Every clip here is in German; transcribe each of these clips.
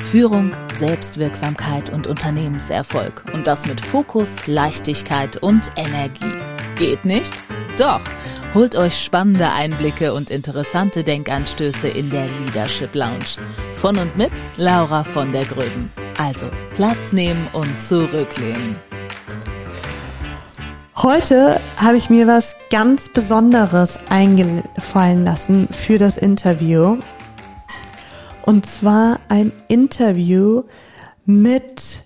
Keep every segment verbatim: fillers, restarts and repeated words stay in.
Führung, Selbstwirksamkeit und Unternehmenserfolg. Und das mit Fokus, Leichtigkeit und Energie. Geht nicht? Doch! Holt euch spannende Einblicke und interessante Denkanstöße in der Leadership Lounge. Von und mit Laura von der Gröben. Also Platz nehmen und zurücklehnen. Heute habe ich mir was ganz Besonderes eingefallen lassen für das Interview. Und zwar ein Interview mit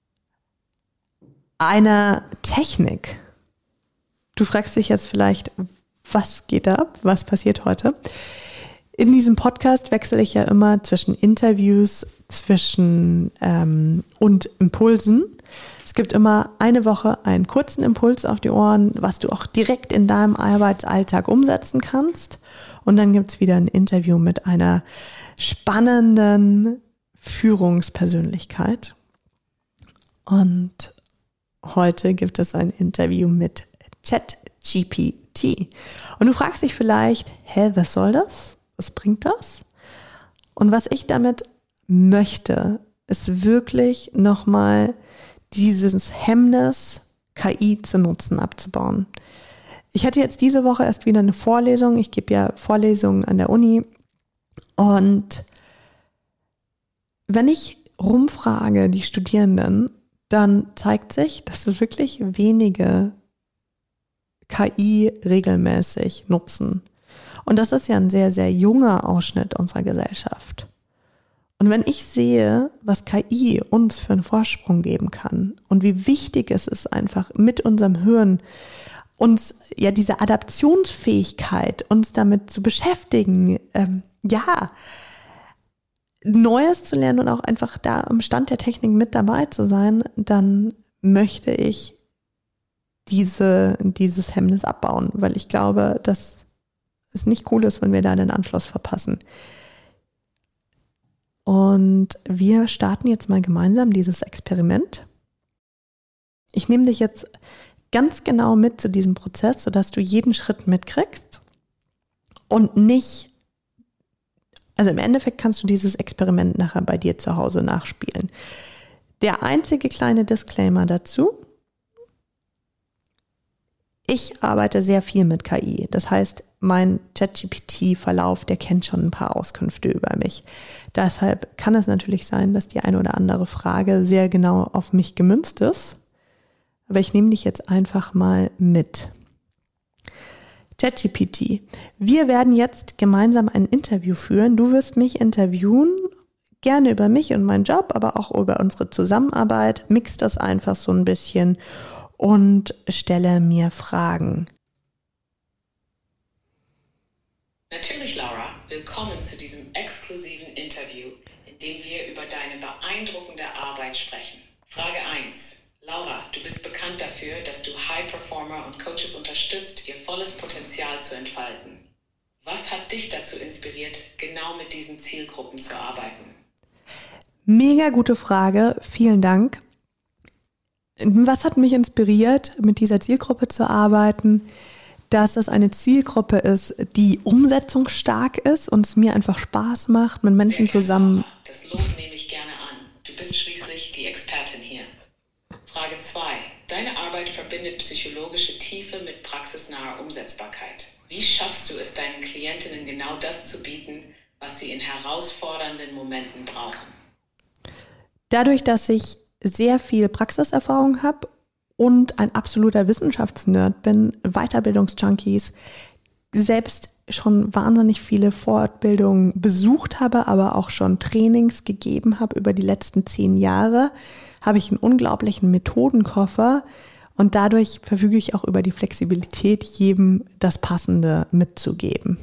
einer Technik. Du fragst dich jetzt vielleicht, was geht ab? Was passiert heute? In diesem Podcast wechsle ich ja immer zwischen Interviews zwischen ähm, und Impulsen. Es gibt immer eine Woche einen kurzen Impuls auf die Ohren, was du auch direkt in deinem Arbeitsalltag umsetzen kannst. Und dann gibt es wieder ein Interview mit einer spannenden Führungspersönlichkeit. Und heute gibt es ein Interview mit ChatGPT. Und du fragst dich vielleicht, hä, was soll das? Was bringt das? Und was ich damit möchte, ist wirklich nochmal dieses Hemmnis, K I zu nutzen, abzubauen. Ich hatte jetzt diese Woche erst wieder eine Vorlesung. Ich gebe ja Vorlesungen an der Uni. Und wenn ich rumfrage die Studierenden, dann zeigt sich, dass wirklich wenige K I regelmäßig nutzen. Und das ist ja ein sehr, sehr junger Ausschnitt unserer Gesellschaft. Und wenn ich sehe, was K I uns für einen Vorsprung geben kann und wie wichtig es ist, einfach mit unserem Hirn uns ja diese Adaptionsfähigkeit, uns damit zu beschäftigen, ähm, ja, Neues zu lernen und auch einfach da am Stand der Technik mit dabei zu sein, dann möchte ich diese, dieses Hemmnis abbauen, weil ich glaube, dass es nicht cool ist, wenn wir da den Anschluss verpassen. Und wir starten jetzt mal gemeinsam dieses Experiment. Ich nehme dich jetzt ganz genau mit zu diesem Prozess, sodass du jeden Schritt mitkriegst und nicht, also im Endeffekt kannst du dieses Experiment nachher bei dir zu Hause nachspielen. Der einzige kleine Disclaimer dazu: Ich arbeite sehr viel mit K I. Das heißt, mein ChatGPT-Verlauf, der kennt schon ein paar Auskünfte über mich. Deshalb kann es natürlich sein, dass die eine oder andere Frage sehr genau auf mich gemünzt ist. Aber ich nehme dich jetzt einfach mal mit. ChatGPT. Wir werden jetzt gemeinsam ein Interview führen. Du wirst mich interviewen, gerne über mich und meinen Job, aber auch über unsere Zusammenarbeit. Mix das einfach so ein bisschen und stelle mir Fragen. Natürlich, Laura, willkommen zu diesem exklusiven Interview, in dem wir über deine beeindruckende Arbeit sprechen. Frage eins. Laura, du bist bekannt dafür, dass du High-Performer und Coaches unterstützt, ihr volles Potenzial zu entfalten. Was hat dich dazu inspiriert, genau mit diesen Zielgruppen zu arbeiten? Mega gute Frage, vielen Dank. Was hat mich inspiriert, mit dieser Zielgruppe zu arbeiten? Dass es eine Zielgruppe ist, die umsetzungsstark ist und es mir einfach Spaß macht, mit Menschen zusammen. Laura, das Lob nehme ich gerne an. Du bist schließlich die Expertin hier. Frage zwei. Deine Arbeit verbindet psychologische Tiefe mit praxisnaher Umsetzbarkeit. Wie schaffst du es deinen Klientinnen genau das zu bieten, was sie in herausfordernden Momenten brauchen? Dadurch, dass ich sehr viel Praxiserfahrung habe und ein absoluter Wissenschaftsnerd bin, Weiterbildungsjunkies, selbst schon wahnsinnig viele Fortbildungen besucht habe, aber auch schon Trainings gegeben habe über die letzten zehn Jahre, habe ich einen unglaublichen Methodenkoffer und dadurch verfüge ich auch über die Flexibilität, jedem das Passende mitzugeben.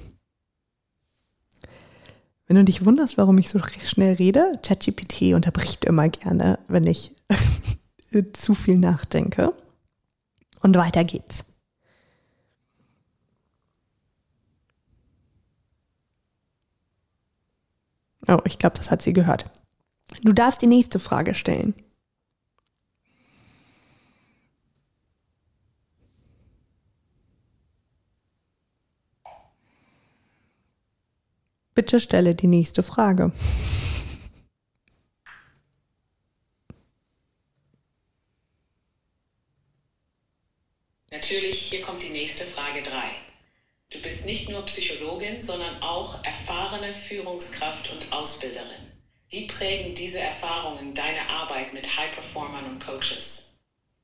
Wenn du dich wunderst, warum ich so schnell rede, ChatGPT unterbricht immer gerne, wenn ich zu viel nachdenke. Und weiter geht's. Oh, ich glaube, das hat sie gehört. Du darfst die nächste Frage stellen. Bitte stelle die nächste Frage. Natürlich, hier kommt die nächste Frage drei. Du bist nicht nur Psychologin, sondern auch erfahrene Führungskraft und Ausbilderin. Wie prägen diese Erfahrungen deine Arbeit mit High-Performern und Coaches?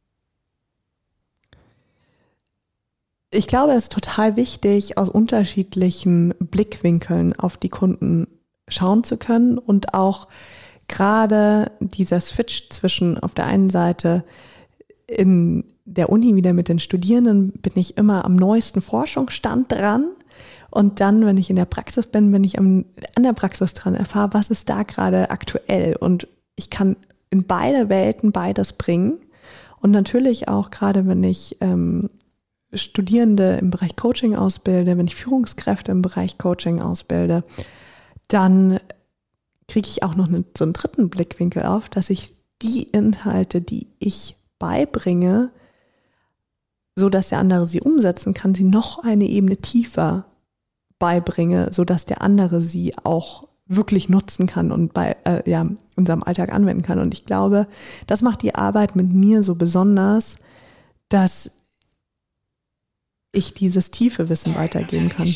Ich glaube, es ist total wichtig, aus unterschiedlichen Blickwinkeln auf die Kunden schauen zu können und auch gerade dieser Switch zwischen auf der einen Seite in der Uni wieder mit den Studierenden bin ich immer am neuesten Forschungsstand dran und dann, wenn ich in der Praxis bin, bin ich am, an der Praxis dran, erfahre, was ist da gerade aktuell und ich kann in beide Welten beides bringen und natürlich auch gerade, wenn ich ähm, Studierende im Bereich Coaching ausbilde, wenn ich Führungskräfte im Bereich Coaching ausbilde, dann kriege ich auch noch einen, so einen dritten Blickwinkel auf, dass ich die Inhalte, die ich beibringe, so dass der andere sie umsetzen kann, sie noch eine Ebene tiefer beibringe, so dass der andere sie auch wirklich nutzen kann und bei äh, ja, unserem Alltag anwenden kann. Und ich glaube, das macht die Arbeit mit mir so besonders, dass ich dieses tiefe Wissen weitergeben kann.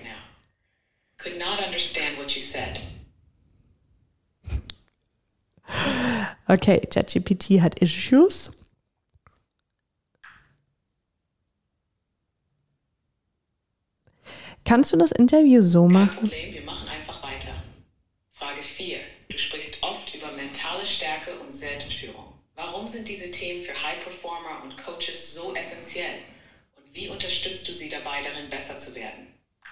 Okay, ChatGPT hat Issues. Kannst du das Interview so machen? Kein Problem, wir machen einfach weiter. Frage vier. Du sprichst oft über mentale Stärke und Selbstführung. Warum sind diese Themen für High-Performer und Coaches so essentiell? Und wie unterstützt du sie dabei, darin besser zu werden?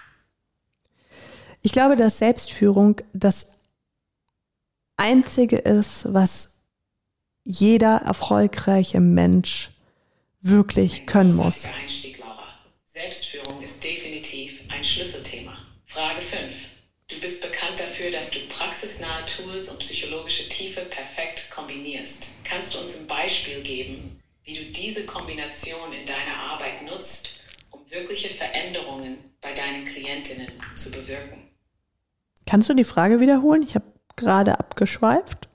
Ich glaube, dass Selbstführung das Einzige ist, was jeder erfolgreiche Mensch wirklich können muss. Einstieg, Laura. Selbstführung ist definitiv ein Schlüsselthema. Frage fünf. Du bist bekannt dafür, dass du praxisnahe Tools und psychologische Tiefe perfekt kombinierst. Kannst du uns ein Beispiel geben, wie du diese Kombination in deiner Arbeit nutzt, um wirkliche Veränderungen bei deinen Klientinnen zu bewirken? Kannst du die Frage wiederholen? Ich habe gerade abgeschweift.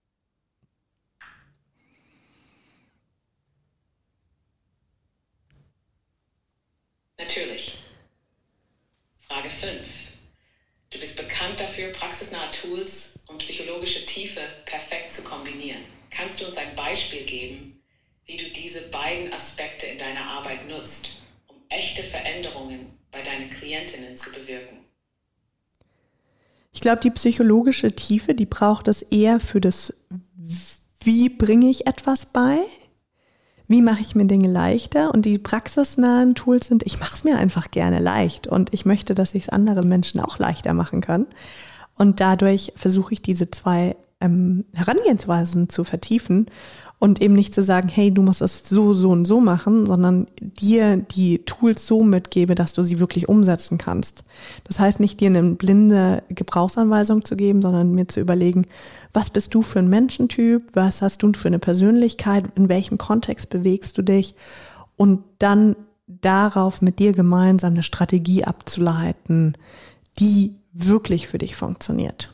Natürlich. Frage fünf. Du bist bekannt dafür, praxisnahe Tools und psychologische Tiefe perfekt zu kombinieren. Kannst du uns ein Beispiel geben, wie du diese beiden Aspekte in deiner Arbeit nutzt, um echte Veränderungen bei deinen Klientinnen zu bewirken? Ich glaube, die psychologische Tiefe, die braucht es eher für das, wie bringe ich etwas bei? Wie mache ich mir Dinge leichter? Und die praxisnahen Tools sind, ich mache es mir einfach gerne leicht und ich möchte, dass ich es anderen Menschen auch leichter machen kann. Und dadurch versuche ich diese zwei ähm, Herangehensweisen zu vertiefen und eben nicht zu sagen, hey, du musst es so, so und so machen, sondern dir die Tools so mitgebe, dass du sie wirklich umsetzen kannst. Das heißt nicht, dir eine blinde Gebrauchsanweisung zu geben, sondern mir zu überlegen, was bist du für ein Menschentyp, was hast du für eine Persönlichkeit, in welchem Kontext bewegst du dich und dann darauf mit dir gemeinsam eine Strategie abzuleiten, die wirklich für dich funktioniert.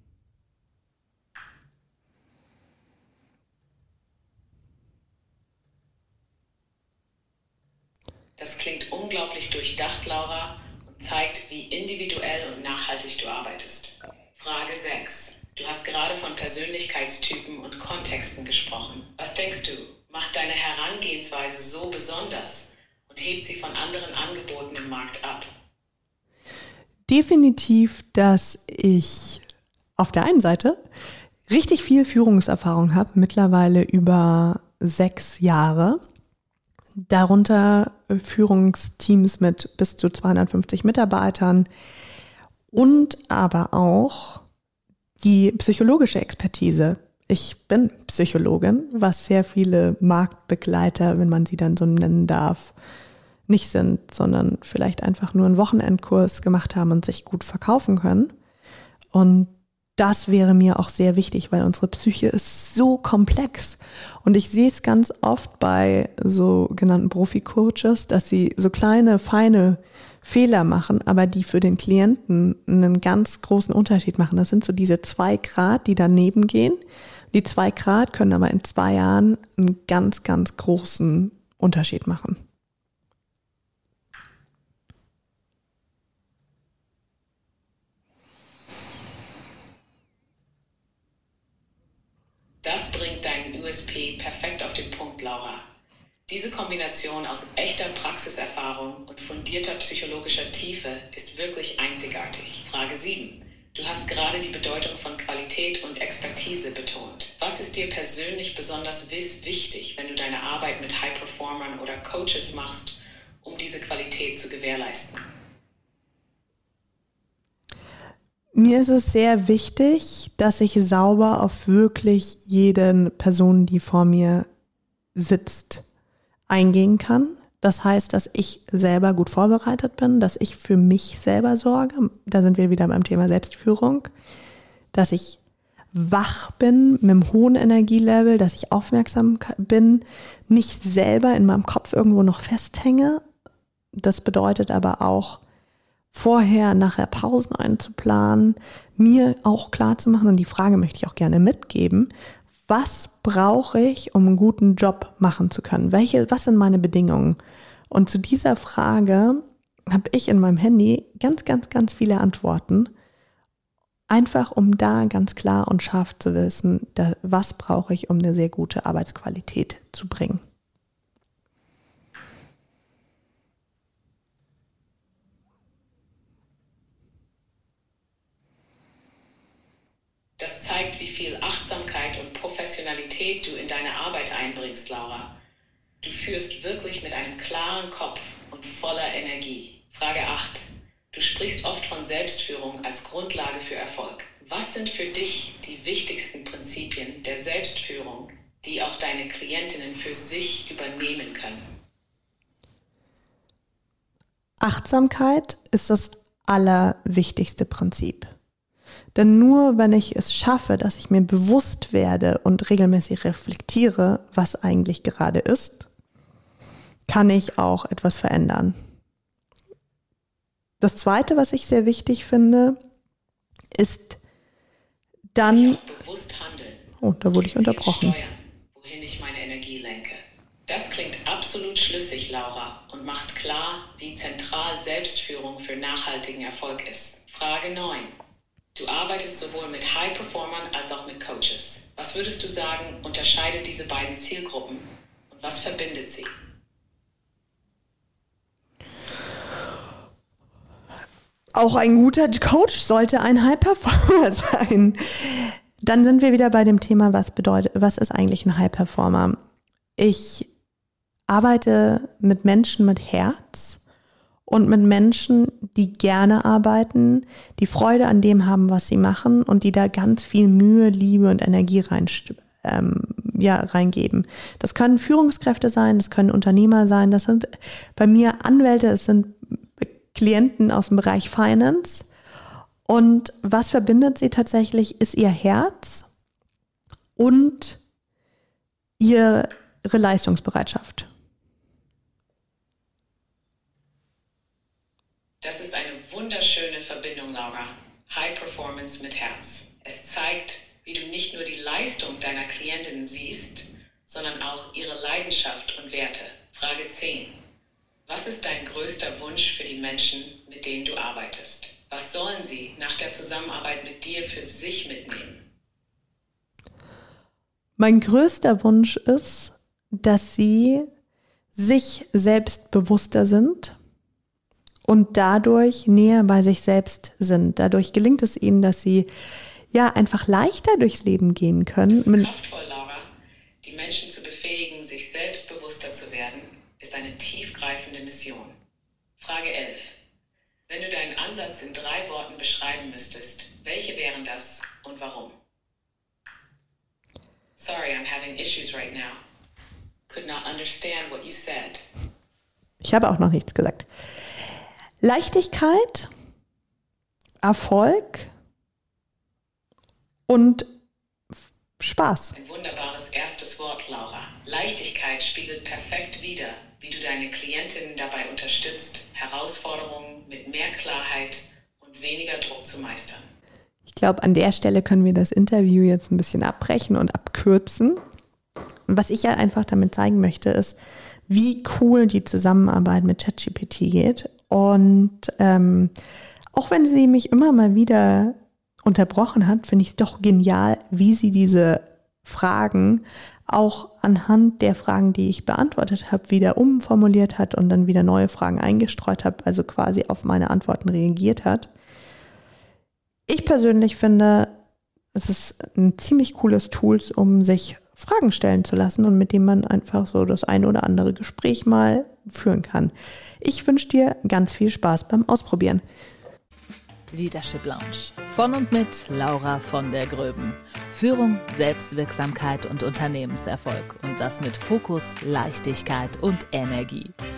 Das klingt unglaublich durchdacht, Laura, und zeigt, wie individuell und nachhaltig du arbeitest. Frage sechs. Du hast gerade von Persönlichkeitstypen und Kontexten gesprochen. Was denkst du, macht deine Herangehensweise so besonders und hebt sie von anderen Angeboten im Markt ab? Definitiv, dass ich auf der einen Seite richtig viel Führungserfahrung habe, mittlerweile über sechs Jahre. Darunter Führungsteams mit bis zu zweihundertfünfzig Mitarbeitern und aber auch die psychologische Expertise. Ich bin Psychologin, was sehr viele Marktbegleiter, wenn man sie dann so nennen darf, nicht sind, sondern vielleicht einfach nur einen Wochenendkurs gemacht haben und sich gut verkaufen können. Und das wäre mir auch sehr wichtig, weil unsere Psyche ist so komplex. Und ich sehe es ganz oft bei sogenannten Profi-Coaches, dass sie so kleine, feine Fehler machen, aber die für den Klienten einen ganz großen Unterschied machen. Das sind so diese zwei Grad, die daneben gehen. Die zwei Grad können aber in zwei Jahren einen ganz, ganz großen Unterschied machen. Das bringt deinen U S P perfekt auf den Punkt, Laura. Diese Kombination aus echter Praxiserfahrung und fundierter psychologischer Tiefe ist wirklich einzigartig. Frage sieben. Du hast gerade die Bedeutung von Qualität und Expertise betont. Was ist dir persönlich besonders wichtig, wenn du deine Arbeit mit High-Performern oder Coaches machst, um diese Qualität zu gewährleisten? Mir ist es sehr wichtig, dass ich sauber auf wirklich jede Person, die vor mir sitzt, eingehen kann. Das heißt, dass ich selber gut vorbereitet bin, dass ich für mich selber sorge. Da sind wir wieder beim Thema Selbstführung. Dass ich wach bin mit einem hohen Energielevel, dass ich aufmerksam bin, nicht selber in meinem Kopf irgendwo noch festhänge. Das bedeutet aber auch, vorher, nachher Pausen einzuplanen, mir auch klar zu machen, und die Frage möchte ich auch gerne mitgeben: Was brauche ich, um einen guten Job machen zu können? Welche, was sind meine Bedingungen? Und zu dieser Frage habe ich in meinem Handy ganz, ganz, ganz viele Antworten. Einfach um da ganz klar und scharf zu wissen, da, was brauche ich, um eine sehr gute Arbeitsqualität zu bringen. Das zeigt, wie viel Achtsamkeit und Professionalität du in deine Arbeit einbringst, Laura. Du führst wirklich mit einem klaren Kopf und voller Energie. Frage acht. Du sprichst oft von Selbstführung als Grundlage für Erfolg. Was sind für dich die wichtigsten Prinzipien der Selbstführung, die auch deine Klientinnen für sich übernehmen können? Achtsamkeit ist das allerwichtigste Prinzip. Denn nur wenn ich es schaffe, dass ich mir bewusst werde und regelmäßig reflektiere, was eigentlich gerade ist, kann ich auch etwas verändern. Das Zweite, was ich sehr wichtig finde, ist dann... bewusst handeln. Oh, da wurde ich unterbrochen. Steuern, wohin ich meine Energie lenke. Das klingt absolut schlüssig, Laura, und macht klar, wie zentral Selbstführung für nachhaltigen Erfolg ist. Frage neun. Du arbeitest sowohl mit High-Performern als auch mit Coaches. Was würdest du sagen, unterscheidet diese beiden Zielgruppen und was verbindet sie? Auch ein guter Coach sollte ein High-Performer sein. Dann sind wir wieder bei dem Thema, was bedeutet, was ist eigentlich ein High-Performer? Ich arbeite mit Menschen mit Herz und mit Menschen, die gerne arbeiten, die Freude an dem haben, was sie machen und die da ganz viel Mühe, Liebe und Energie rein, ähm, ja, reingeben. Das können Führungskräfte sein, das können Unternehmer sein, das sind bei mir Anwälte, es sind Klienten aus dem Bereich Finance. Und was verbindet sie tatsächlich, ist ihr Herz und ihre Leistungsbereitschaft. Das ist eine wunderschöne Verbindung, Laura. High Performance mit Herz. Es zeigt, wie du nicht nur die Leistung deiner Klientinnen siehst, sondern auch ihre Leidenschaft und Werte. Frage zehn. Was ist dein größter Wunsch für die Menschen, mit denen du arbeitest? Was sollen sie nach der Zusammenarbeit mit dir für sich mitnehmen? Mein größter Wunsch ist, dass sie sich selbst bewusster sind und dadurch näher bei sich selbst sind. Dadurch gelingt es ihnen, dass sie ja einfach leichter durchs Leben gehen können. Das ist kraftvoll, Laura. Die Menschen zu befähigen, sich selbstbewusster zu werden, ist eine tiefgreifende Mission. Frage elf. Wenn du deinen Ansatz in drei Worten beschreiben müsstest, welche wären das und warum? Sorry, I'm having issues right now. Could not understand what you said. Ich habe auch noch nichts gesagt. Leichtigkeit, Erfolg und Spaß. Ein wunderbares erstes Wort, Laura. Leichtigkeit spiegelt perfekt wider, wie du deine Klientinnen dabei unterstützt, Herausforderungen mit mehr Klarheit und weniger Druck zu meistern. Ich glaube, an der Stelle können wir das Interview jetzt ein bisschen abbrechen und abkürzen. Und was ich ja einfach damit zeigen möchte, ist, wie cool die Zusammenarbeit mit ChatGPT geht. Und ähm, auch wenn sie mich immer mal wieder unterbrochen hat, finde ich es doch genial, wie sie diese Fragen auch anhand der Fragen, die ich beantwortet habe, wieder umformuliert hat und dann wieder neue Fragen eingestreut habe, also quasi auf meine Antworten reagiert hat. Ich persönlich finde, es ist ein ziemlich cooles Tool, um sich Fragen stellen zu lassen und mit dem man einfach so das eine oder andere Gespräch mal führen kann. Ich wünsche dir ganz viel Spaß beim Ausprobieren. Leadership Lounge von und mit Laura von der Gröben. Führung, Selbstwirksamkeit und Unternehmenserfolg und das mit Fokus, Leichtigkeit und Energie.